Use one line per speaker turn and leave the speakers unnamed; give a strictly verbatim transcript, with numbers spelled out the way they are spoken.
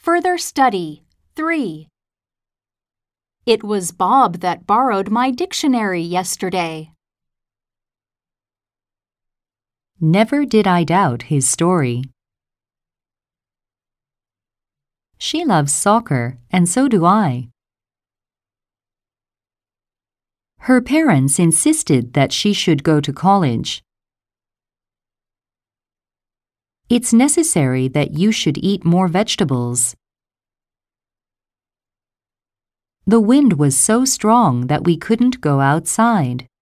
Further study. three. It was Bob that borrowed my dictionary yesterday.
Never did I doubt his story. She loves soccer, and so do I. Her parents insisted that she should go to college. It's necessary that you should eat more vegetables. The wind was so strong that we couldn't go outside.